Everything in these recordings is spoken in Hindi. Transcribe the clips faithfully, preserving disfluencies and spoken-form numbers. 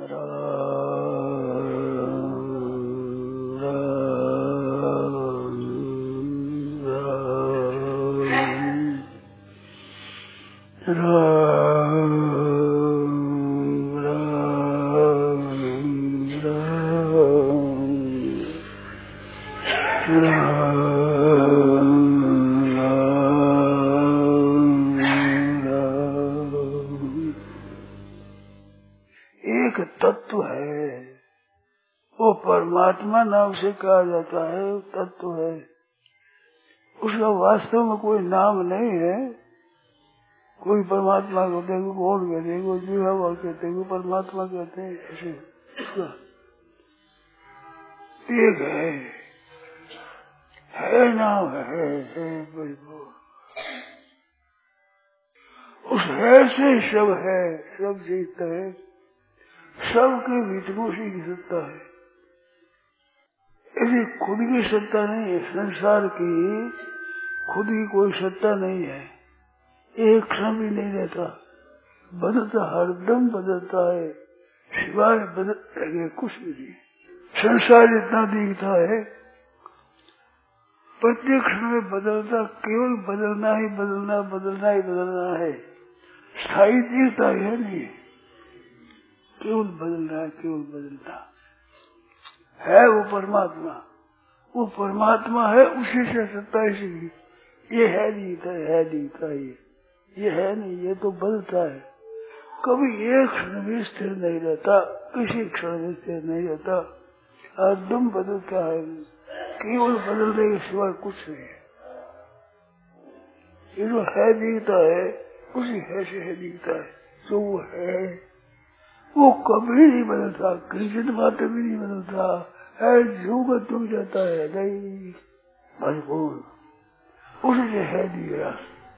एक तत्व है, वो परमात्मा नाम से कहा जाता है, तत्व है। उसका वास्तव में कोई नाम नहीं है। कोई परमात्मा कहते हैं, कौन कहते हैं, कोई जीवा कहते हैं, कोई परमात्मा कहते हैं, ऐसे उसका एक है, है नाम है, है बिल्कुल। उस है से सब है, सब जीतता है, सबके भीतर उसी की सत्ता है। ऐसी खुद की सत्ता नहीं है, संसार की खुद की कोई सत्ता नहीं है। एक क्षण भी नहीं रहता, बदलता, हरदम बदलता है, सिवाय बदल लगे कुछ भी नहीं। संसार इतना दिखता है, प्रत्येक क्षण में बदलता, केवल बदलना ही बदलना, बदलना ही बदलना है, स्थायी दिखता है नहीं, केवल बदलना है, केवल बदलना है। वो परमात्मा, वो परमात्मा है, उसी से सत्ता इसीलिए ये है दिखता है, है दिखता है, ये ये है नहीं, ये तो बदलता है। कभी एक क्षण भी स्थिर नहीं रहता, किसी क्षण में स्थिर नहीं रहता, हरदम बदलता है, केवल बदलने के सिवाय कुछ नहीं है। ये जो है दिखता है, उसी है से है दिखता है, जो वो है वो कभी नहीं बदलता, किसी बातें भी नहीं बदलता है, जो का तुम जाता है नहीं भरपूर, उसी से है दिख रहा।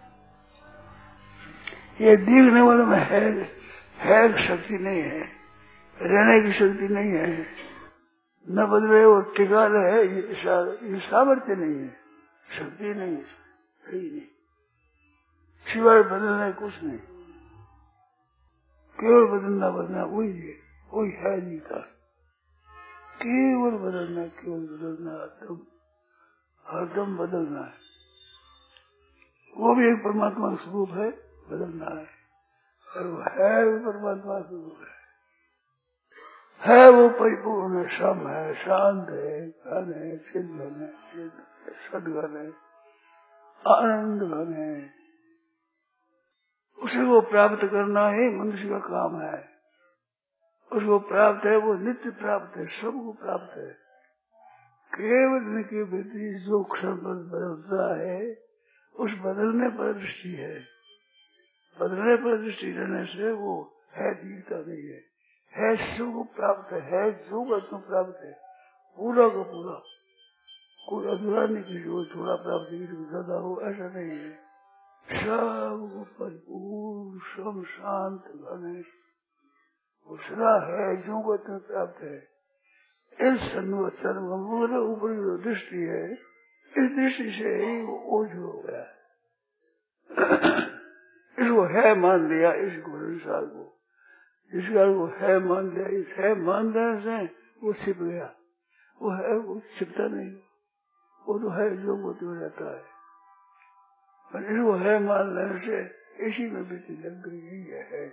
ये दिखने वाले में है, है शक्ति नहीं है, रहने की शक्ति नहीं है, न बदले वो टिका रहे, ये सामर्थ्य नहीं है, शक्ति नहीं है, है ही नहीं, सिवाय बदलने कुछ नहीं, केवल बदलना बदलना वही है, वही है नहीं का, केवल बदलना, केवल बदलना, हरदम हरदम बदलना है। वो भी एक परमात्मा का स्वरूप है, बदलना है, और वो है वो परमात्मा का स्वरूप है, है वो परिपूर्ण है, सम है, शांत है, घन है, चिद घन है, सदघन है, आनंद घन है। उसे वो प्राप्त करना ही मनुष्य का काम है। उसको प्राप्त है, वो नित्य प्राप्त है, सबको प्राप्त है। केवल उनकी वृत्ति जो क्षण पर बदलता है, उस बदलने पर दृष्टि है, बदलने पर दृष्टि रहने से वो है दिखता नहीं है, है सबको प्राप्त है, जो का तो प्राप्त है, पूरा का पूरा, कोई अधूरा नहीं, किसी को थोड़ा प्राप्त, किसी को ज्यादा हो, ऐसा नहीं है, सब परिपूर्ण, सब शांत घन उसरा है, जो को तो प्राप्त है। इस संवत्सर में ऊपर जो दृष्टि है, इस दृष्टि से ही वो ओझ हो गया, इसको है मान लिया, इस संसार को, इसका वो है मान लिया, इस है मान लेने से वो छिप गया, वो है वो छिपता नहीं, वो तो है जो वो तो रहता है, पर इसको है मान लेने से इसी में भी लग गई है,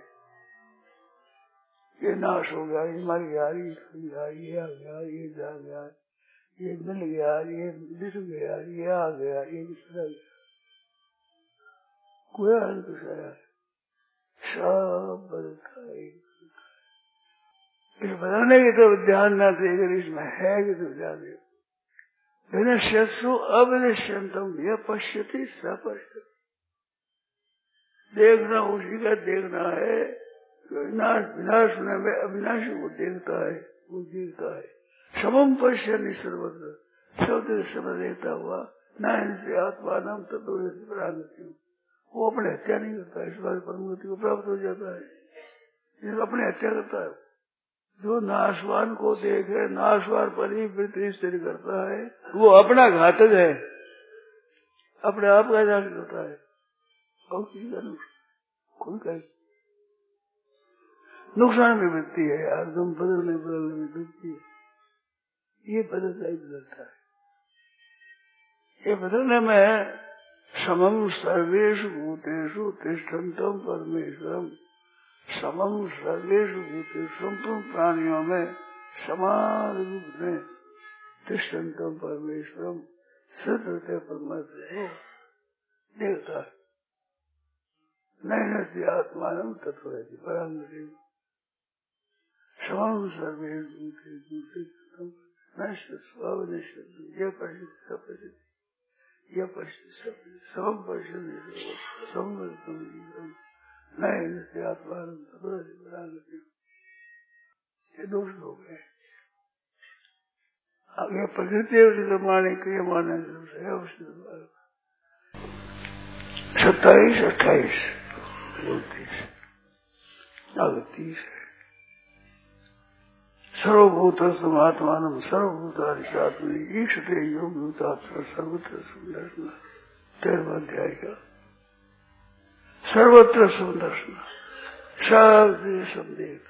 ये नाश हो गया, ये मर गया, ये खो गया, ये आ गया, ये जा गया, ये मिल गया, ये दिख गया, ये आ गया, ये चला गया, कोई हाल कुछ आया, सब बदलता है। इस बदलने की तो ध्यान न देकर इसमें है कि तो ध्यान दे, विनश्यत्सु अविनश्यन्तम यह पश्यति सपश्यति, देखना उसी का देखना है, विनाश विनाश होने में अविनाशी को देखता है, वो देखता है, समम पश्यति सर्वत्र, सब समय देखता हुआ, न इनसे आत्मा नाम तत्व प्राणति, वो अपने हत्या नहीं करता, इस बात परमगति को प्राप्त हो जाता है, जिसको अपने हत्या करता है, जो नाशवान को देखे, नाशवान पर ही वृत्ति स्थिर करता है, वो अपना घातक है, अपने आप का नाश करता है, और किसी का खुद का नुकसान में वृत्ति है यार, तुम बदलने बदलने में वृत्ति है, ये बदलता ही बदलता है। ये बदलने में समम सर्वेषु भूतेषु तिष्ठन्तम् परमेश्वरम, समम सर्वेषु भूतेषु संपूर्ण प्राणियों में समान रूप में तिष्ठन्तम् परमेश्वरम सिद्ध होते परमात्मा को देखता है। नैनस्य आत्मानं तत्त्वयति परांगति समम सर्वेषु भूतेषु तिष्ठन्तम् नश्य स्वभाव नश्य यह परिचित सब परिचित यह परिचित सब सब परिचित समवर्तम नैनस्य आत्मानं तत्त्वयति परांगति। ये दो श्लोक है। आगे प्रकृति माने क्रिय माने सत्ताईस अट्ठाईस उनतीस आगे तीस है। सर्वभूत समात्मान सर्वभूताधिशात्मनि ईक्षते योग भूतात्मा सर्वत्र सुदर्शन। तेरहवां अध्याय का सर्वत्र सुदर्शन सब सब देखता।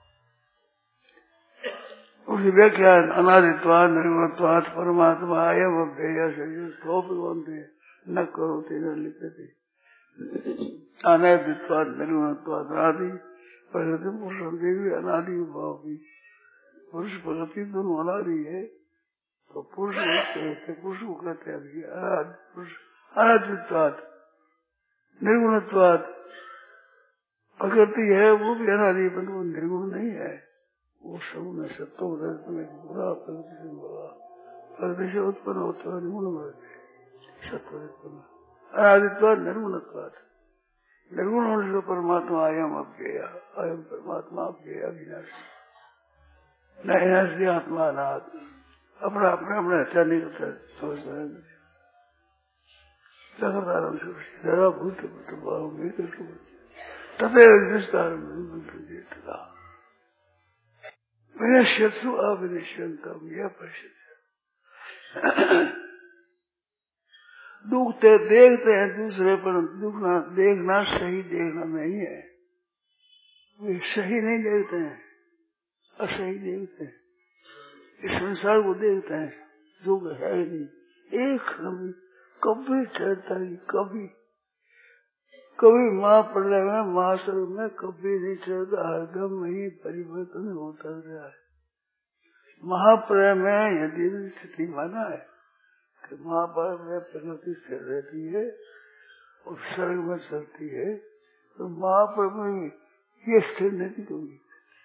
उसकी व्याख्या अनादित्वाद निर्गुणत्वाद परमात्मा अयम अव्यय शरीर न करोति न लिखते अनादित्वाद निर्गुणत्वाद अनादि प्रकृति पुरुषम देवी अनादि भाव भी पुरुष प्रकृति दोनों अनादि है। तो पुरुष कहते पुरुष को कहते हैं पुरुष अनादित्वाद निर्गुणत्वाद प्रकृति है वो भी अनादि परंतु वो निर्गुण नहीं है। वो सब में सत्तो रजत में बुरा प्रकृति से बुरा प्रकृति से उत्पन्न होता है निर्गुण वर्ग सत्व अनादित्वाद निर्गुणत्वाद निर्गुण होने से परमात्मा अयम अव्यय अयम परमात्मा अव्यय अविनाशी न आत्मा अनाद अपना अपना अपना हत्या नहीं करता सोच जगदारम से जरा भूत तथे विस्तार में विनश्यत्सु अविनश्यन्तम् यह परिचित। दुखते देखते हैं दूसरे पर दुखना देखना सही देखना नहीं है। वे सही नहीं देखते हैं असही देखते हैं। इस संसार को देखते हैं जो है ही नहीं एक कभी कभी ठहरता नहीं कभी कभी महाप्रलय में महास्वरूप में कभी नहीं ठहरता हरदम ही परिवर्तन होता रहा है। महाप्रलय में यदि स्थिति माना है कि महाप्रलय में प्रकृति स्थिर रहती है और स्वर्ग में चलती है तो महाप्रलय में ये स्थिर नहीं होगी।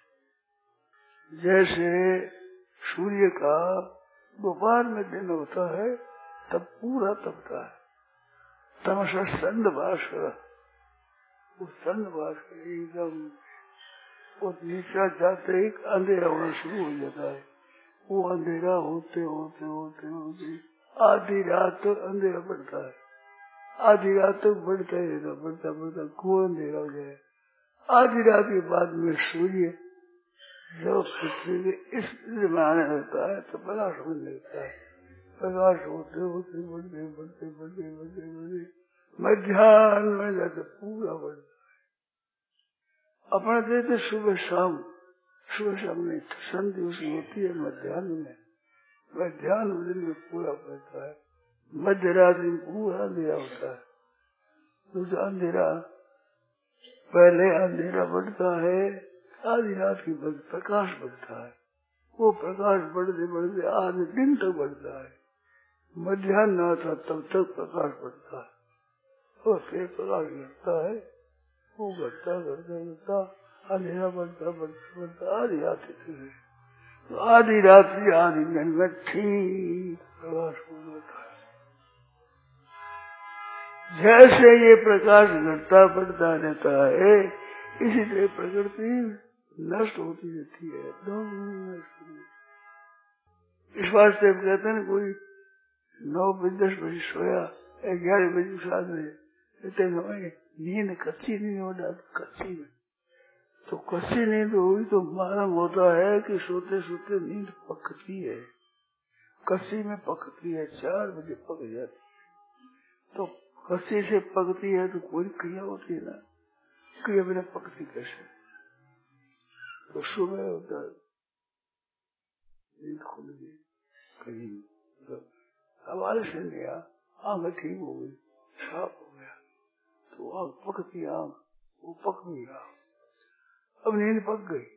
जैसे सूर्य का दोपहर में दिन होता है तब पूरा तपता है तमसा संध भास्कर वो संध भास्कर एकदम और नीचा जाते ही अंधेरा होना शुरू हो जाता है। वो अंधेरा होते होते होते होते आधी रात तक अंधेरा बढ़ता है। आधी रात तक बढ़ता ही रहता बढ़ता बढ़ता खूब अंधेरा हो जाए। आधी रात के बाद में सूर्य जब पृथ्वी के इस में आने लगता है तो प्रकाश होने लगता है। प्रकाश होते होते बढ़ते बढ़ते बढ़ते बढ़ते बढ़ते मध्याह्न में जाकर पूरा बढ़ता है। अपने देते सुबह शाम सुबह शाम नहीं संधि उसकी होती है मध्याह्न में। मध्याह्न दिन में पूरा बढ़ता है। मध्य रात्रि में पूरा अंधेरा होता है। दूसरा अंधेरा पहले अंधेरा बढ़ता है आधी रात की प्रकाश बढ़ता है। वो प्रकाश बढ़ते बढ़ते आधे दिन तक बढ़ता है। मध्याह्न आता तब तक प्रकाश बढ़ता है और फिर प्रकाश घटता है। वो घटता घटता घटता अंधेरा बढ़ता बढ़ता बढ़ता आधी रात है। तो आधी रात्रि आधी दिन में ठीक प्रकाश हो जाता है। जैसे ये प्रकाश घटता बढ़ता रहता है इसी तरह प्रकृति नष्ट होती रहती है। इस वास्ते कहते हैं कोई नौ बजे दस बजे सोया ग्यारह बजे साथ में कहते हमें नींद कच्ची नहीं हो जाती। कच्ची में तो कच्ची नींद हुई तो मालूम होता है कि सोते सोते नींद पकती है। कच्ची में पकती है चार बजे पक जाती है। तो कच्ची से पकती है तो कोई क्रिया होती है ना। क्रिया बिना पकती कैसे। तो सुबह होता नींद खुल गई कहीं हवाले से लिया, आंख ठीक हो गई, साफ हो गया, तो आंख पकती आंख वो पक गई आंख, अब नींद पक गई,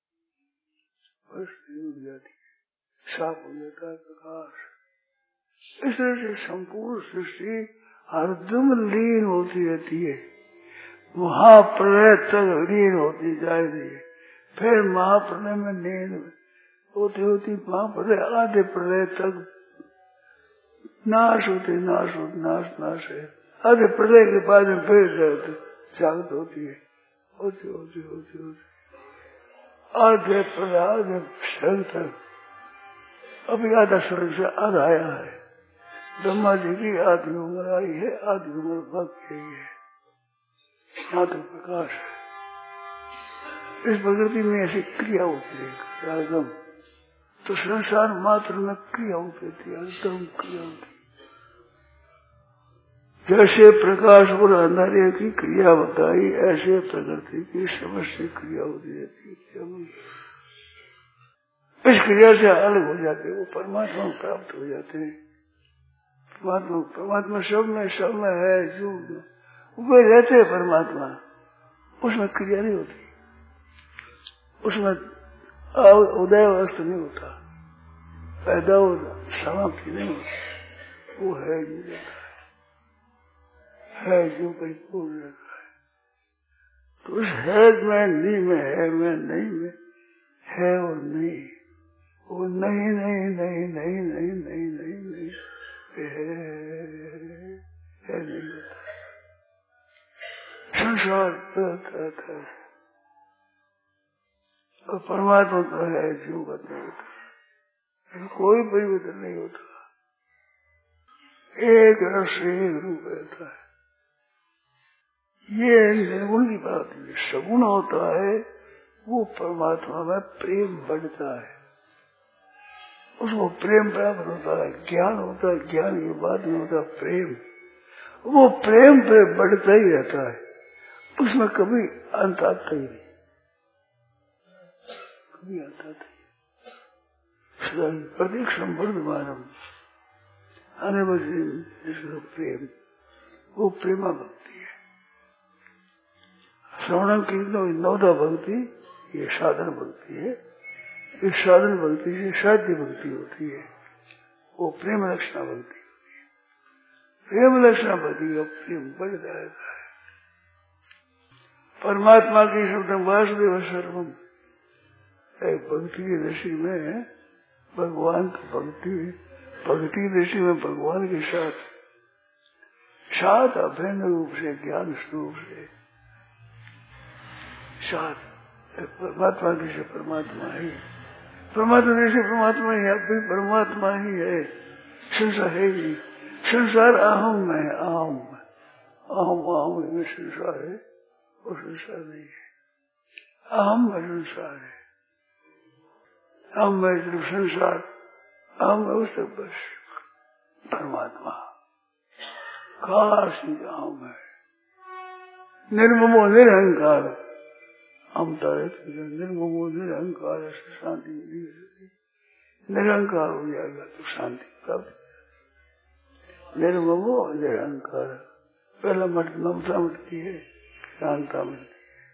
बस नींद उड़ जाती है, साफ हो जाता है प्रकाश। इस तरह से संपूर्ण सृष्टि हरदम लीन होती रहती है, महाप्रलय तक लीन होती जा रही है, फिर महाप्रलय में लीन होती होती महाप्रलय आधे प्रलय तक नाश होते नाश होते नाश नाश है, आधे प्रलय के बाद में फिर जाते जागृत होती है, होती होती होती होती आधे प्रलय आधे स्वर्ग तक। अभी आधा स्वर्ग से आधा आया है, ब्रह्मा जी की आधी उम्र आई है, आधी उम्र बाकी है, यहाँ तक प्रकाश है। इस प्रकृति में ऐसी क्रिया होती है एकदम, तो संसार मात्र में क्रिया होती है, एकदम क्रिया होती है। जैसे प्रकाश और अंधारे की क्रिया बताई, ऐसे प्रकृति की समस्त क्रिया होती रहती है। इस क्रिया से अलग हो जाते हैं, वो परमात्मा को प्राप्त हो जाते हैं। परमात्मा परमात्मा सब में सब में है, जो वे रहते हैं परमात्मा, उसमें क्रिया नहीं होती, उसमें उदय अस्त नहीं होता, पैदा और समाप्ति नहीं होती, वो है जो रहता है, है जो परिपूर्ण रहता है। तो उस है में नहीं में है में नहीं में है और नहीं, वो नहीं नहीं नहीं नहीं नहीं नहीं नहीं नहीं है, है नहीं होता। संसार रहता है और परमात्मा तो है, जीव का नहीं होता, कोई परिवर्तन नहीं होता, एक रस एक रूप रहता है। ये निर्गुण की बात है, सगुण होता है वो परमात्मा में प्रेम बढ़ता है, उसको प्रेम प्राप्त होता है, ज्ञान होता है, ज्ञान के बाद में होता है प्रेम, वो प्रेम पे बढ़ता ही रहता है, उसमें कभी अंत आता ही नहीं, कभी आता नहीं, प्रत्येक संवर्धमान अनिर्वचनीय प्रेम, वो प्रेमा भक्ति है। श्रवण कीर्तन नौदा भक्ति ये साधन भक्ति है, इस साधन भक्ति से साध्य भक्ति होती है, वो प्रेम लक्षणा भक्ति होती है। प्रेम लक्षणा भक्ति का प्रेम बढ़ जाता है। परमात्मा की शब्द वासुदेव सर्वम, भक्ति की दृष्टि में भगवान की भक्ति, भक्ति की दृष्टि में भगवान के साथ साथ अभिन्न रूप से ज्ञान स्वरूप से साथ परमात्मा जैसे परमात्मा ही, परमात्मा जैसे परमात्मा ही, अभी परमात्मा ही है, संसार है ही, संसार अहम है, अहम अहम अहम में संसार है, वो संसार नहीं है, अहम में संसार है, अहम में सिर्फ संसार, अहम में उस बस परमात्मा काशी अहम है, निर्ममो निरहंकार, अमता निर्ममो निरहंकार से शांति मिली, निरहंकार हो जाएगा तो शांति प्राप्त, निर्ममो निरहंकार, पहला मत ममता मिटती है, शांता मिलती है,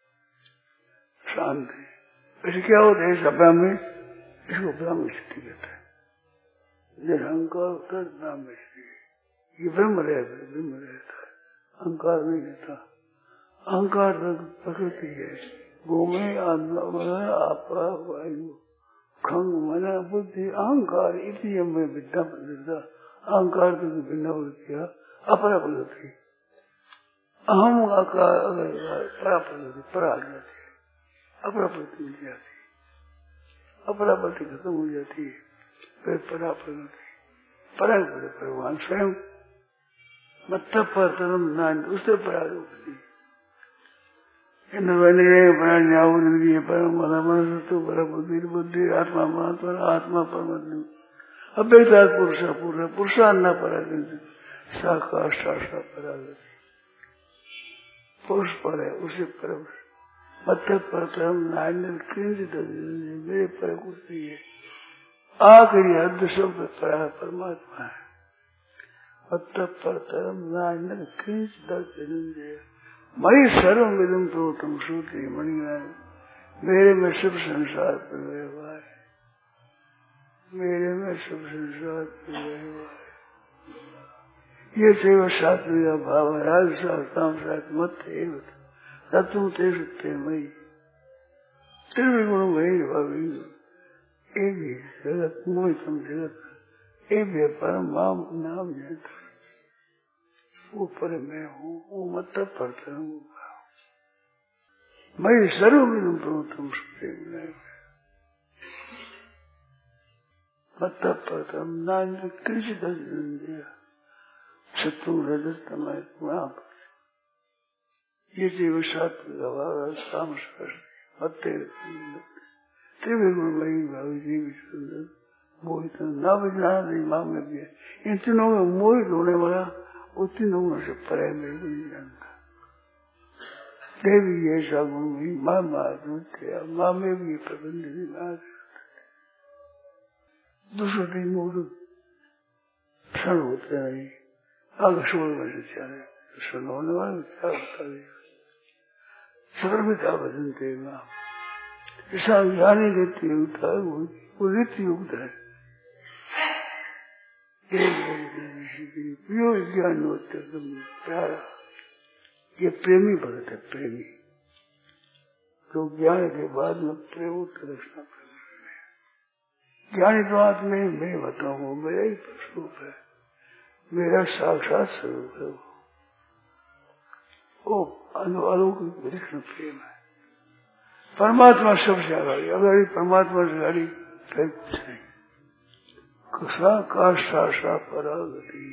शांति। ऐसे क्या होता है सभा में, इसको ब्रह्म स्थिति कहता है, निरहंकार होता है ब्रह्म स्थिति, ये ब्रह्म रहता है, ब्रह्म रहता है, अहंकार नहीं रहता, अहंकार प्रकृति है, भूमि आत्मा आपा वायु खंग मना बुद्धि अहंकार, इसी में विद्या प्रसिद्धा, अहंकार तो भिन्न वृत्तियां अपरा प्रकृति, अहम आकार परा प्रकृति पर आ जाती है, अपरा प्रकृति मिल जाती है, अपरा प्रकृति खत्म हो जाती है, फिर परा प्रकृति, परा भगवान स्वयं मत पर तरम नान उससे परा होती परम बुद्धि बुद्धि आत्मा महात्मा आत्मा परम अव्यक्ता पुरुष पूर्ण पुरुषान्न पर शाखा शाखा पर पुरुष पर है, उसे पर मतलब परम नारायण किंचित मेरे पर कुछ नहीं है। आखिरी हद शब्द पड़ा परमात्मा है। मतलब परम नारायण किंचित मई सर्व विदम प्रोतम श्रुति मणिनारायण, मेरे में सब संसार पर व्यवहार है, मेरे में सब संसार पर व्यवहार है। ये सेवा सात्विक भाव राजशास्त्राम सात मत एवं तत्व ते सत्य मई त्रिविगुण मई भावी एक भी जगत मोहितम जगत एक भी परम माम नाम जानता ऊपर मैं हूँ, वो मतलब पढ़ता हूँ। मैं सर्व में तुम मतलब पढ़ता हूँ नान कृषि दिया शत्रु रजस्तम ये जीव सात्विक शाम त्रिविगुणमयी भावी जीवित सुंदर मोहित न बजना नहीं मांग दिया। इन तीनों में मोहित होने वाला वो तीनों गुणों से परे मेरे को नहीं जानता। देवी ऐसा गुण हुई माँ माँ माँ में भी प्रबंध नहीं माँ दूसरे दिन मूड क्षण होते नहीं आगे सोल में से चले तो क्षण होने वाले क्या होता है सर्विता भजन देगा ऐसा ज्ञानी नित्य युक्त है वो वो नित्य युक्त है। प्रियो ज्ञान होते प्यारा ये प्रेमी भरत है। प्रेमी जो ज्ञान के बाद में प्रेम लक्षण ज्ञानी तो आत्मा ही मैं बताऊंगा मेरा ही स्वरूप है, मेरा साक्षात स्वरूप है वो अलौकिक विलक्षण प्रेम है। परमात्मा सबसे आगाड़ी अगर परमात्मा से गाड़ी फिर कुछ नहीं। कसा काष्ठा सा परागति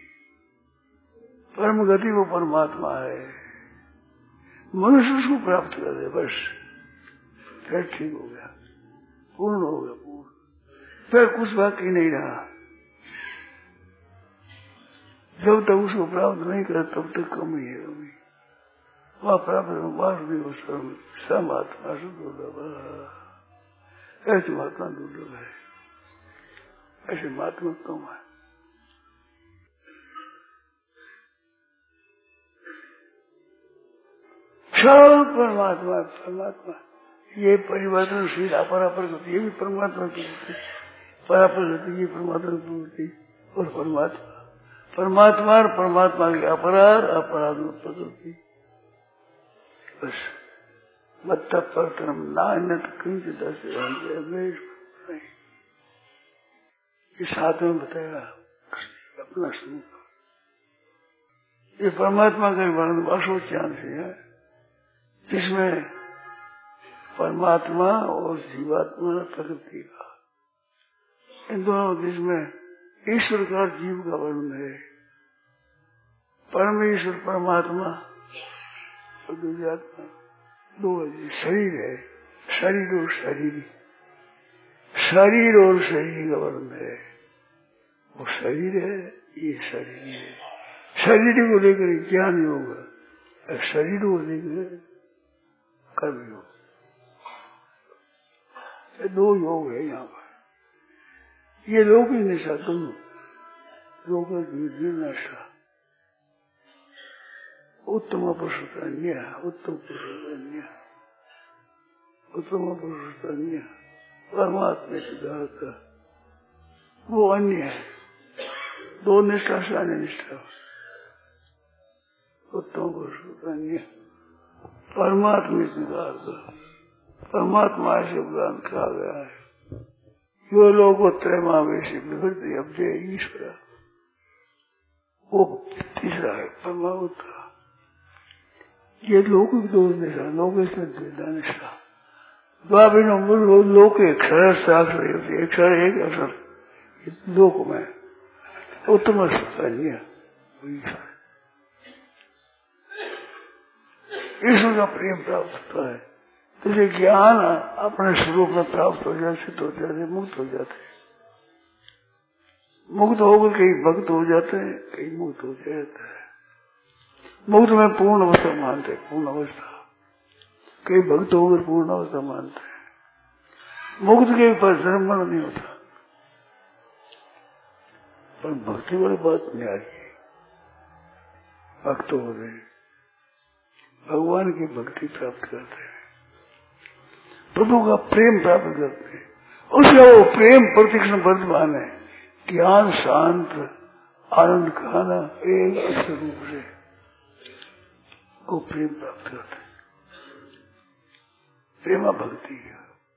परम गति वो परमात्मा है। मनुष्य उसको प्राप्त कर दे बस फिर ठीक हो गया, पूर्ण हो गया पूर्ण, फिर कुछ बाकी नहीं रहा। जब तक उसको प्राप्त नहीं कर तब तक कम ही है कमी। वह प्राप्त वासुदेव सम आत्मा से दुर्लभ, ऐसी महात्मा दुर्लभ है, ऐसे महात्मा कम है। सब परमात्मा परमात्मा ये परिवर्तनशील अपरापर गति ये भी परमात्मा की गति, परापर गति ये परमात्मा की गति और परमात्मा परमात्मा और परमात्मा की अपराध अपराध प्रकृति बस मत परतरम नान्यत किंचित ये साथ में बताया अपना स्वरूप। ये परमात्मा का वर्णन वासोच्चान से है जिसमें परमात्मा और जीवात्मा प्रकृति का इन दोनों जिसमें ईश्वर का जीव का वर्णन है। परमेश्वर परमात्मा और दिव्यात्मा दो शरीर है, शरीर और शरीर शरीर और शरीर का वर्णन है। वो शरीर है ये शरीर है, शरीर को लेकर ज्ञान योग है, शरीर को लेकर कर्म योग, ये दो योग है यहाँ पर। ये लोग ही निशा दोनों लोग निशा उत्तम पुरुष अन्य उत्तम पुरुष अन्य उत्तम पुरुष अन्य परमात्मा सिद्धार्थ वो अन्य है। दो निष्ठा से अन्य निष्ठा उत्तम पुरुष अन्य परमात्मा सिद्धार्थ परमात्मा से ज्ञान कहा गया है। यो लोग त्रयमावेश विवृत्ति अव्यय ईश्वर वो तीसरा है परमात्मा। ये लौकिक दो निष्ठा लौकिक निष्ठा द्वाभिनो लोक अक्षर साक्षर अक्षर एक अक्षर लोक में उत्तम अन्य ईश्वर का प्रेम प्राप्त होता है। तो ये ज्ञान अपने स्वरूप में प्राप्त हो जाए सिद्ध हो जाते मुक्त हो जाते मुक्त होकर कहीं भक्त हो जाते हैं कहीं मुक्त हो जाता है। मुक्त में पूर्ण अवस्था मानते पूर्ण अवस्था कई भक्त होकर पूर्ण अवस्था मानते हैं। मुक्त के पास जन्म मरण नहीं होता, पर भक्ति वाली बात नहीं आ रही। भक्त हो रहे भगवान की भक्ति प्राप्त करते हैं, प्रभु का प्रेम प्राप्त करते हैं, उसका वो प्रेम प्रतिक्षण वर्तमान है। ज्ञान शांत आनंद खाना एक स्वरूप से को प्रेम प्राप्त करते हैं। प्रेमा भक्ति है,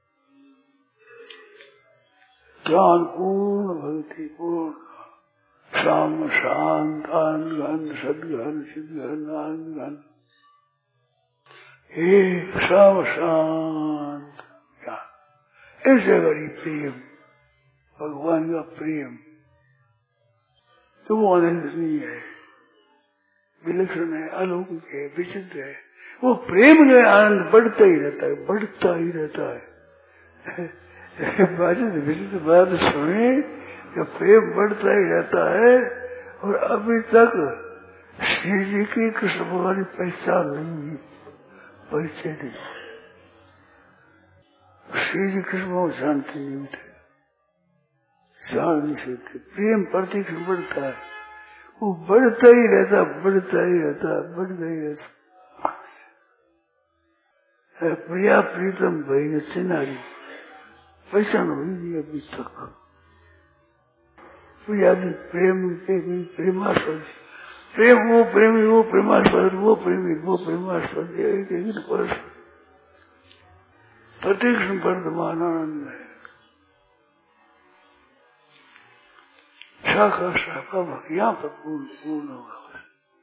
ज्ञान पूर्ण भक्ति पूर्ण श्याम शांत आनंद घन सदघन सिद्धघन आनंद घन एक श्याम शांत ज्ञान। ऐसे बड़ी प्रेम भगवान का प्रेम तो वो आनंद नहीं है, विलक्षण है, अलौकिक है, विचित्र है। वो प्रेम का आनंद बढ़ता ही रहता है, बढ़ता ही रहता है। विचित्र बात सुने, जब प्रेम बढ़ता ही रहता है और अभी तक श्री जी की कृष्ण भगवान की पहचान नहीं हुई, परिचय नहीं। श्री जी कृष्ण भगवान जानते नहीं थे, जान नहीं सकते। प्रेम प्रतिक्षण बढ़ता है, वो बढ़ता ही रहता बढ़ता ही रहता बढ़ता ही रहता। प्रिया प्रीतम भाई चिनारी पहचान हुई नहीं अभी तक। प्रिया प्रेम प्रेमास्पद प्रेम वो प्रेमी वो प्रेमास्पद वो प्रेमी वो प्रेमास्पद एक एक परस प्रतिक्षण वर्तमान आनंद है। शाखा शाखा यहाँ पर पूर्ण पूर्ण होगा,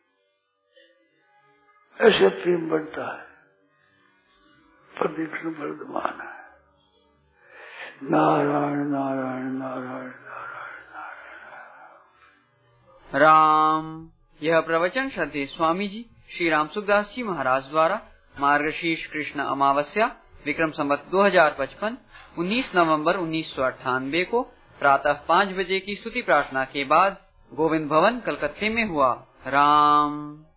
ऐसे प्रेम बढ़ता है, प्रतिक्षण वर्तमान है। नारायण नारायण नारायण नारायण नारायण। राम। यह प्रवचन श्रद्धेय स्वामी जी श्री राम सुखदास जी महाराज द्वारा मार्गशीर्ष कृष्ण अमावस्या विक्रम संवत दो हजार पचपन उन्नीस नवंबर उन्नीस सौ अट्ठानबे को प्रातः पाँच बजे की स्तुति प्रार्थना के बाद गोविंद भवन कलकत्ते में हुआ। राम।